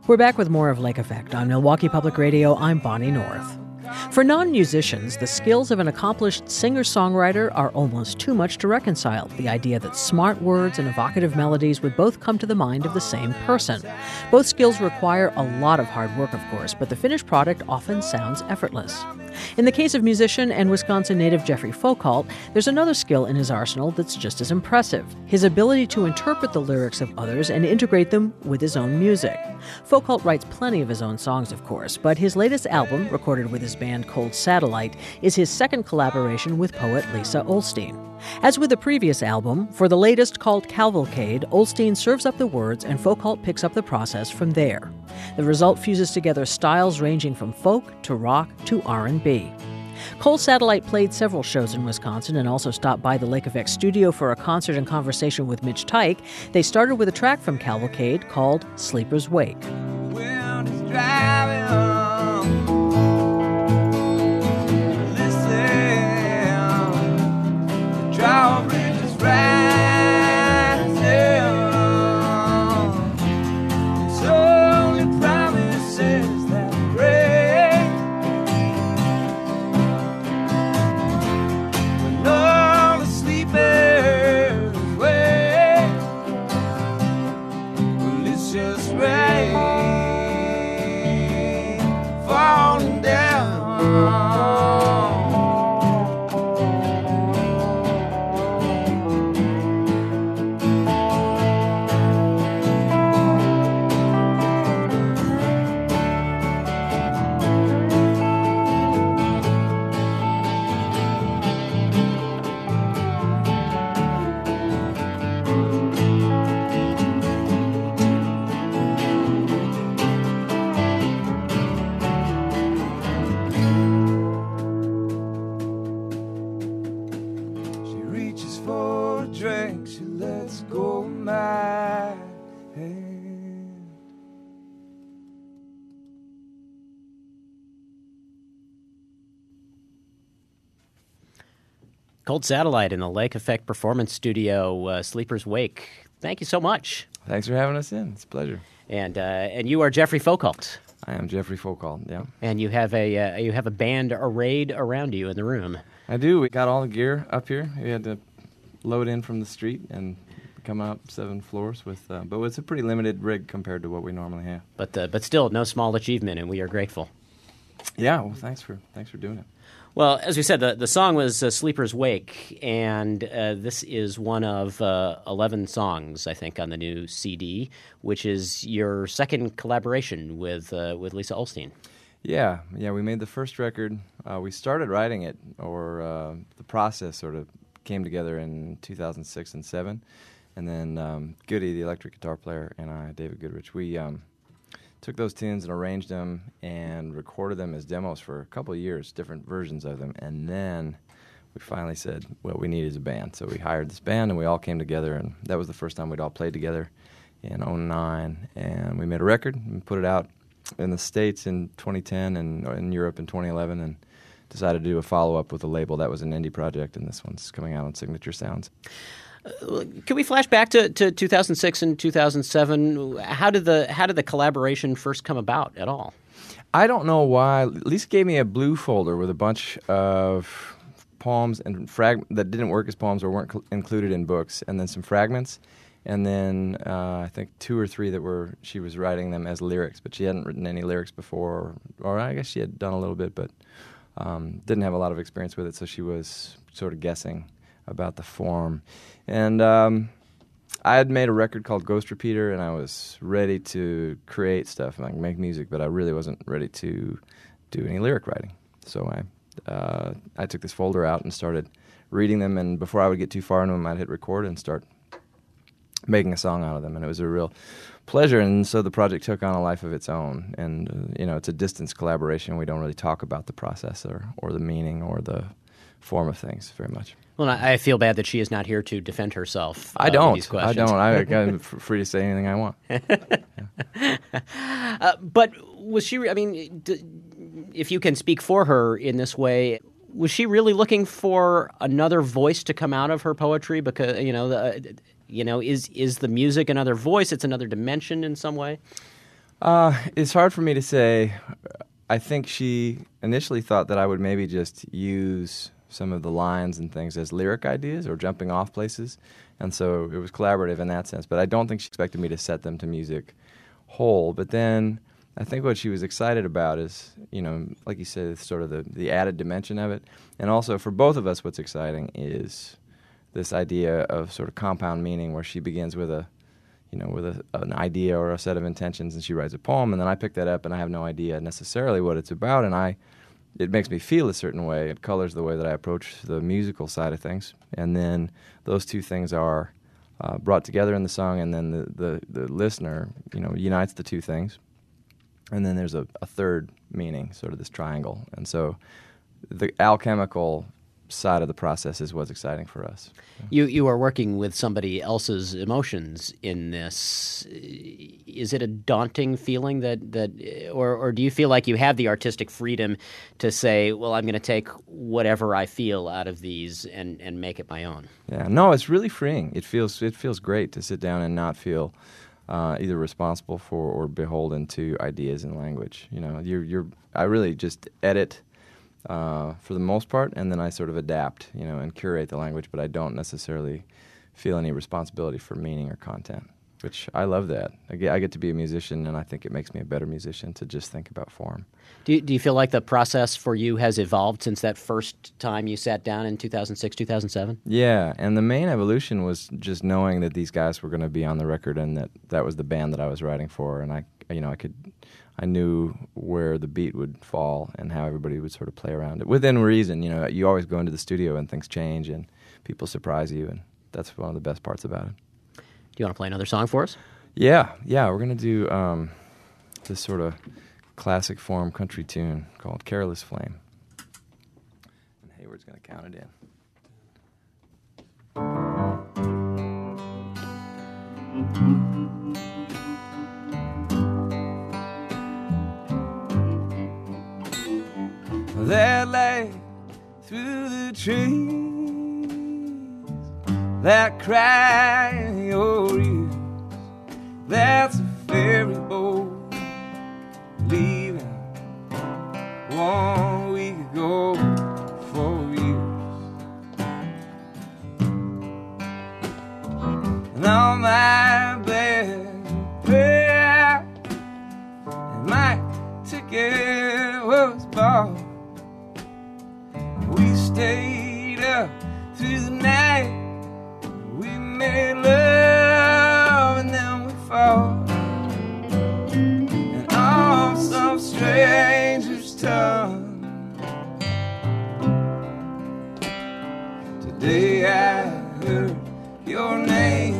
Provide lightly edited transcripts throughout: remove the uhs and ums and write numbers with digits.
We're back with more of Lake Effect on Milwaukee Public Radio. I'm Bonnie North. For non-musicians, the skills of an accomplished singer-songwriter are almost too much to reconcile. The idea that smart words and evocative melodies would both come to the mind of the same person. Both skills require a lot of hard work, of course, but the finished product often sounds effortless. In the case of musician and Wisconsin native Jeffrey Foucault, there's another skill in his arsenal that's just as impressive: his ability to interpret the lyrics of others and integrate them with his own music. Foucault writes plenty of his own songs, of course, but his latest album, recorded with his band Cold Satellite, is his second collaboration with poet Lisa Olstein. As with the previous album, for the latest, called Cavalcade, Olstein serves up the words and Foucault picks up the process from there. The result fuses together styles ranging from folk to rock to R&B. Cold Satellite played several shows in Wisconsin and also stopped by the Lake Effect studio for a concert and conversation with Mitch Tyke. They started with a track from Cavalcade called Sleeper's Wake. Drawbridges rising, it's only promises that break. When all the sleepers wake, well, it's just rain falling down. Cold Satellite in the Lake Effect Performance Studio, Sleeper's Wake. Thank you so much. Thanks for having us in. It's a pleasure. And you are Jeffrey Foucault. I am Jeffrey Foucault, yeah. And you have a band arrayed around you in the room. I do. We got all the gear up here. We had to load in from the street and come up 7 floors with, but it's a pretty limited rig compared to what we normally have. But still, no small achievement, and we are grateful. Yeah. Well, thanks for doing it. Well, as we said, the song was Sleeper's Wake, and this is one of 11 songs, I think, on the new CD, which is your second collaboration with Lisa Olstein. Yeah, we made the first record. We started writing it, or the process sort of came together in 2006 and 2007, and then Goody, the electric guitar player, and I, David Goodrich, we took those tunes and arranged them and recorded them as demos for a couple of years, different versions of them. And then we finally said, what we need is a band. So we hired this band, and we all came together, and that was the first time we'd all played together in 2009. And we made a record and put it out in the States in 2010 and in Europe in 2011, and decided to do a follow-up with a label. That was an indie project, and this one's coming out on Signature Sounds. Can we flash back to 2006 and 2007? How did the collaboration first come about at all? I don't know why. Lisa gave me a blue folder with a bunch of poems and that didn't work as poems or weren't included in books, and then some fragments, and then I think 2 or 3 that she was writing them as lyrics, but she hadn't written any lyrics before, or I guess she had done a little bit, but didn't have a lot of experience with it, so she was sort of guessing about the form. And I had made a record called Ghost Repeater, and I was ready to create stuff and like make music, but I really wasn't ready to do any lyric writing. So I took this folder out and started reading them, and before I would get too far into them, I'd hit record and start making a song out of them, and it was a real pleasure. And so the project took on a life of its own, and it's a distance collaboration. We don't really talk about the process or the meaning or the form of things very much. Well, I feel bad that she is not here to defend herself. I don't. These questions. I'm free to say anything I want. But was she? I mean, if you can speak for her in this way, was she really looking for another voice to come out of her poetry? Because is the music another voice? It's another dimension in some way. It's hard for me to say. I think she initially thought that I would maybe just use some of the lines and things as lyric ideas or jumping off places, and so it was collaborative in that sense. But I don't think she expected me to set them to music whole. But then I think what she was excited about is, like you said, sort of the added dimension of it. And also for both of us, what's exciting is this idea of sort of compound meaning, where she begins with an idea or a set of intentions, and she writes a poem, and then I pick that up, and I have no idea necessarily what it's about, and it makes me feel a certain way. It colors the way that I approach the musical side of things, and then those two things are brought together in the song, and then the listener, unites the two things, and then there's a third meaning, sort of this triangle, and so the alchemical side of the process is what's exciting for us. You are working with somebody else's emotions in this. Is it a daunting feeling or do you feel like you have the artistic freedom to say, well, I'm going to take whatever I feel out of these and make it my own? Yeah, no, it's really freeing. It feels great to sit down and not feel either responsible for or beholden to ideas and language. I really just edit for the most part, and then I sort of adapt, and curate the language, but I don't necessarily feel any responsibility for meaning or content, which I love that. I get to be a musician, and I think it makes me a better musician to just think about form. Do you feel like the process for you has evolved since that first time you sat down in 2006, 2007? Yeah, and the main evolution was just knowing that these guys were going to be on the record, and that was the band that I was writing for, and I knew where the beat would fall and how everybody would sort of play around it. Within reason, you always go into the studio and things change and people surprise you, and that's one of the best parts about it. Do you want to play another song for us? Yeah, we're going to do this sort of classic form country tune called Careless Flame. And Hayward's going to count it in. That lay through the trees, that cry in your ears, that's a ferry boat leaving 1 week ago for years. And on my bed prayer, and my ticket was bought. We stayed up through the night. We made love and then we fought. And on some stranger's tongue, today I heard your name,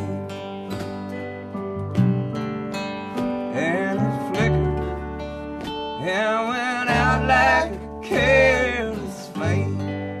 and it flickered and went out like a careless flame.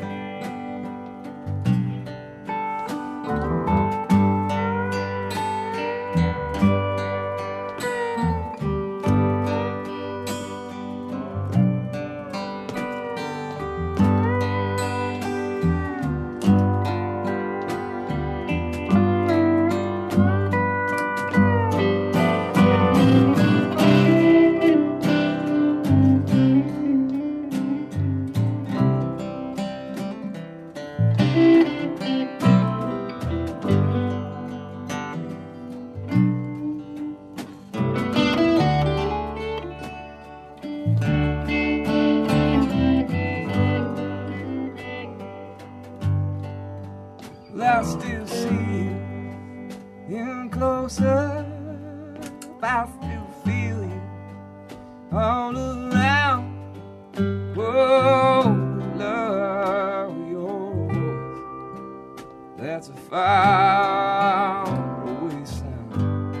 I still see you in closer. I still feel you all around. Whoa, love your voice. That's a far away sound.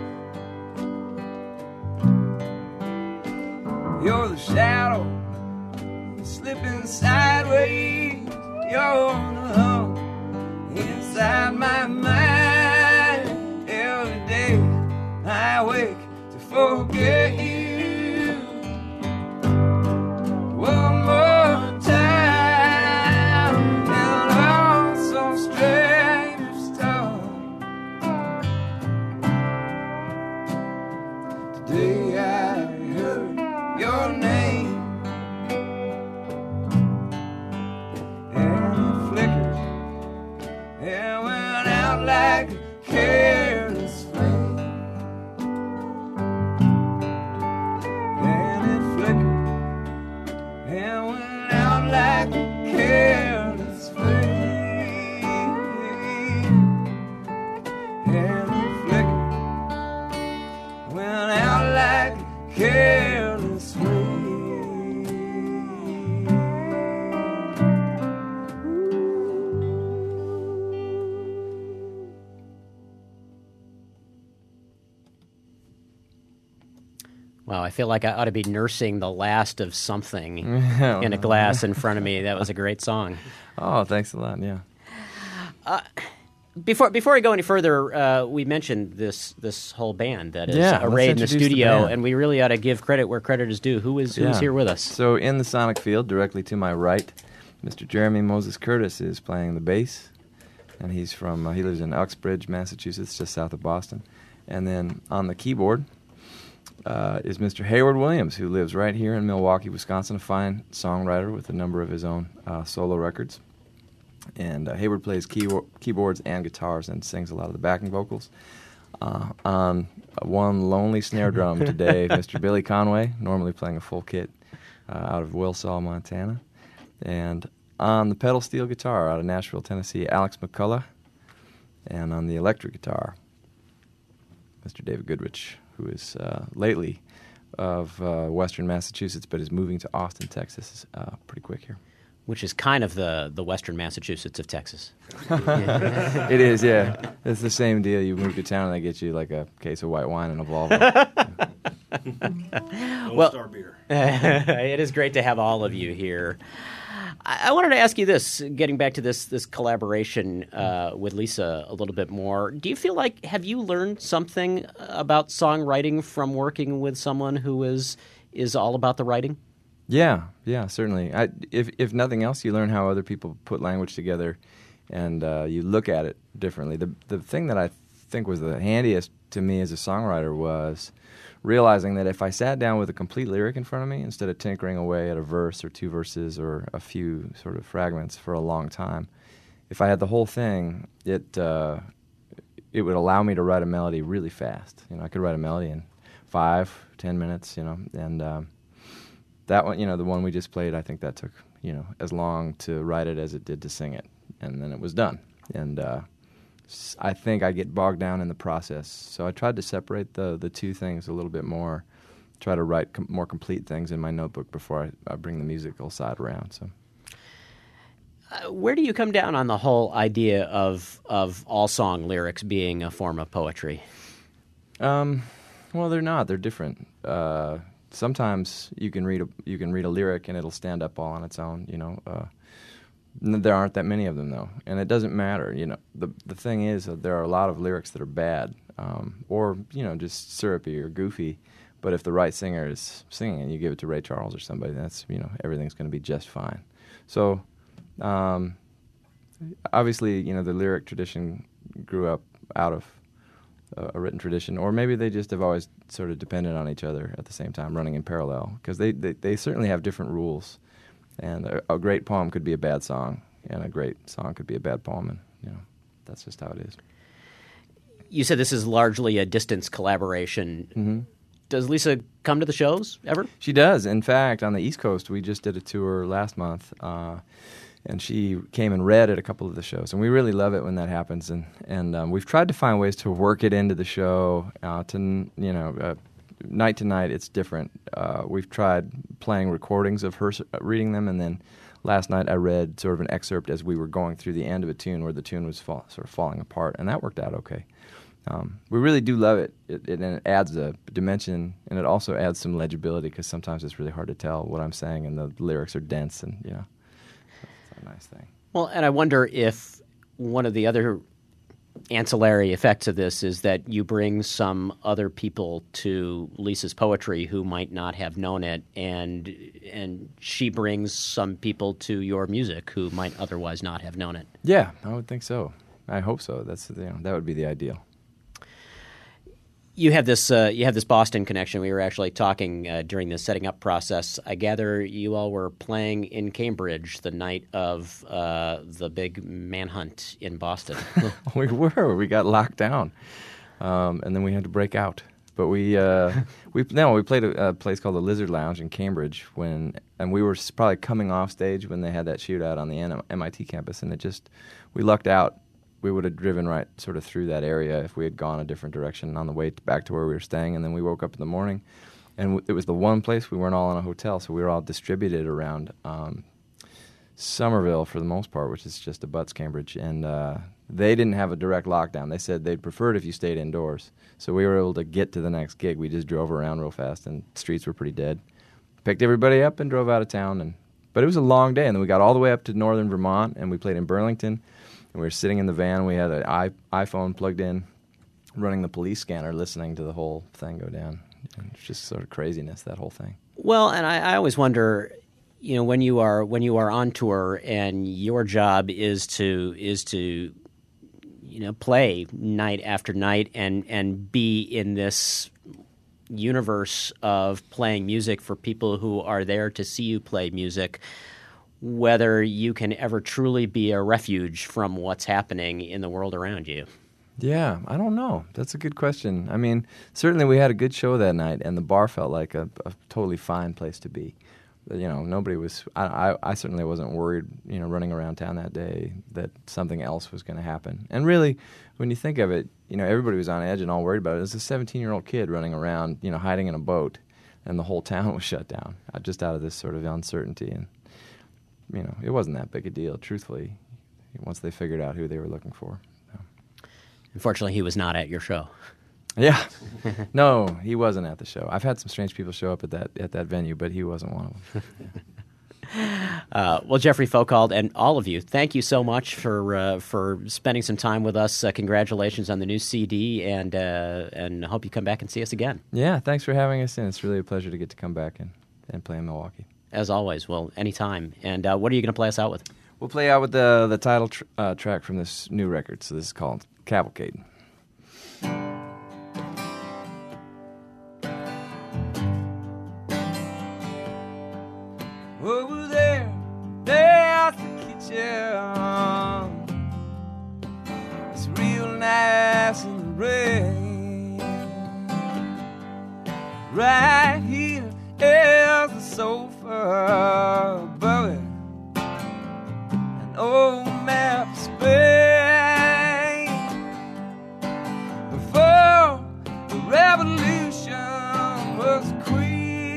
You're the shadow slipping sideways. You're the hump inside my mind. Every day I wake to forget you. One more time and on some stranger's tongue. Today I went out like a careless wave. Wow, I feel like I ought to be nursing the last of something in a glass in front of me. That was a great song. Oh, thanks a lot. Yeah. Before we go any further, we mentioned this whole band that is Yeah, arrayed in the let's introduce the studio, band. and we really ought to give credit where credit is due. Who is here with us? So in the sonic field, directly to my right, Mr. Jeremy Moses Curtis is playing the bass, and he's from he lives in Uxbridge, Massachusetts, just south of Boston. And then on the keyboard is Mr. Hayward Williams, who lives right here in Milwaukee, Wisconsin, a fine songwriter with a number of his own solo records. And Hayward plays keyboards and guitars and sings a lot of the backing vocals. On one lonely snare drum today, Mr. Billy Conway, normally playing a full kit out of Wilsaw, Montana. And on the pedal steel guitar out of Nashville, Tennessee, Alex McCullough. And on the electric guitar, Mr. David Goodrich, who is lately of western Massachusetts, but is moving to Austin, Texas pretty quick here. Which is kind of the western Massachusetts of Texas. It is, yeah. It's the same deal. You move to town and they get you like a case of white wine and a Volvo. Well, Star beer. It is great to have all of you here. I wanted to ask you this, getting back to this collaboration with Lisa a little bit more. Do you feel like, have you learned something about songwriting from working with someone who is all about the writing? Yeah, certainly. If nothing else, you learn how other people put language together, and you look at it differently. The thing that I think was the handiest to me as a songwriter was realizing that if I sat down with a complete lyric in front of me, instead of tinkering away at a verse or two verses or a few sort of fragments for a long time, if I had the whole thing, it would allow me to write a melody really fast. I could write a melody in 5-10 minutes, and that one, the one we just played, I think that took, as long to write it as it did to sing it, and then it was done. And I think I get bogged down in the process, so I tried to separate the two things a little bit more, try to write more complete things in my notebook before I bring the musical side around. So, where do you come down on the whole idea of all song lyrics being a form of poetry? Well, they're not. They're different. Sometimes you can read a lyric and it'll stand up all on its own. There aren't that many of them though, and it doesn't matter. The thing is that there are a lot of lyrics that are bad, or just syrupy or goofy. But if the right singer is singing and you give it to Ray Charles or somebody, that's everything's going to be just fine. So, obviously, the lyric tradition grew up out of a written tradition, or maybe they just have always sort of depended on each other at the same time, running in parallel, because they certainly have different rules. And a great poem could be a bad song, and a great song could be a bad poem, and that's just how it is. You said this is largely a distance collaboration. Mm-hmm. Does Lisa come to the shows ever? She does. In fact, on the East Coast, we just did a tour last month, and she came and read at a couple of the shows, and we really love it when that happens. And we've tried to find ways to work it into the show. Night to night, it's different. We've tried playing recordings of her reading them, and then last night I read sort of an excerpt as we were going through the end of a tune where the tune was sort of falling apart, and that worked out okay. We really do love it. And it adds a dimension, and it also adds some legibility, because sometimes it's really hard to tell what I'm saying, and the lyrics are dense, and it's a nice thing. Well, and I wonder if one of the other ancillary effects of this is that you bring some other people to Lisa's poetry who might not have known it, and she brings some people to your music who might otherwise not have known it. Yeah, I would think so. I hope so. That would be the ideal. You have this Boston connection. We were actually talking during the setting up process. I gather you all were playing in Cambridge the night of the big manhunt in Boston. We were. We got locked down, and then we had to break out. But we played a place called the Lizard Lounge in Cambridge and we were probably coming off stage when they had that shootout on the MIT campus, and we lucked out we would have driven right sort of through that area if we had gone a different direction on the way back to where we were staying. And then we woke up in the morning, and it was the one place we weren't all in a hotel, so we were all distributed around Somerville for the most part, which is just abuts Cambridge. And they didn't have a direct lockdown. They said they'd prefer it if you stayed indoors. So we were able to get to the next gig. We just drove around real fast, and streets were pretty dead. Picked everybody up and drove out of town. But it was a long day, and then we got all the way up to northern Vermont, and we played in Burlington. And we were sitting in the van. We had an iPhone plugged in, running the police scanner, listening to the whole thing go down. And it's just sort of craziness, that whole thing. Well, and I always wonder, when you are on tour and your job is to play night after night and be in this universe of playing music for people who are there to see you play music, whether you can ever truly be a refuge from what's happening in the world around you. Yeah, I don't know. That's a good question. I mean, certainly we had a good show that night, and the bar felt like a totally fine place to be. Nobody was. I certainly wasn't worried. Running around town that day that something else was going to happen. And really, when you think of it, everybody was on edge and all worried about it. It was a 17-year-old kid running around, hiding in a boat, and the whole town was shut down just out of this sort of uncertainty. And it wasn't that big a deal, truthfully, once they figured out who they were looking for. Unfortunately, he was not at your show. Yeah. No, he wasn't at the show. I've had some strange people show up at that venue, but he wasn't one of them. Well, Jeffrey Foucault and all of you, thank you so much for spending some time with us. Congratulations on the new CD, and hope you come back and see us again. Yeah, thanks for having us in. It's really a pleasure to get to come back and play in Milwaukee. As always. Well, anytime. And what are you going to play us out with? We'll play out with the title track from this new record. So this is called Cavalcade. Over there, there's the kitchen. It's real nice in the rain. Right here is the sofa above it, an old map of Spain. Before the revolution was queen.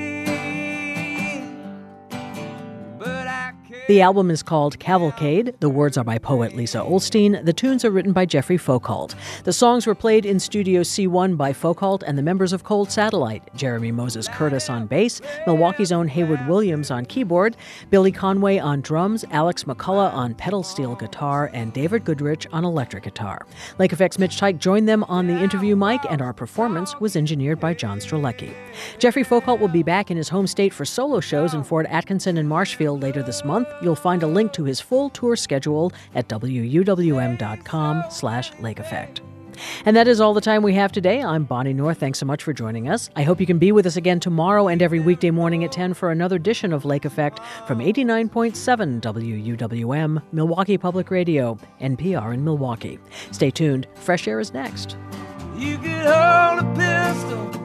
The album is called Cavalcade. The words are by poet Lisa Olstein. The tunes are written by Jeffrey Foucault. The songs were played in Studio C1 by Foucault and the members of Cold Satellite, Jeremy Moses Curtis on bass, Milwaukee's own Hayward Williams on keyboard, Billy Conway on drums, Alex McCullough on pedal steel guitar, and David Goodrich on electric guitar. Lake Effect's Mitch Teich joined them on the interview mic, and our performance was engineered by John Strzelecki. Jeffrey Foucault will be back in his home state for solo shows in Fort Atkinson and Marshfield later this month. You'll find a link to his full tour schedule at wuwm.com/Lake Effect. And that is all the time we have today. I'm Bonnie North. Thanks so much for joining us. I hope you can be with us again tomorrow and every weekday morning at 10 for another edition of Lake Effect from 89.7 WUWM, Milwaukee Public Radio, NPR in Milwaukee. Stay tuned. Fresh Air is next. You could hold a pistol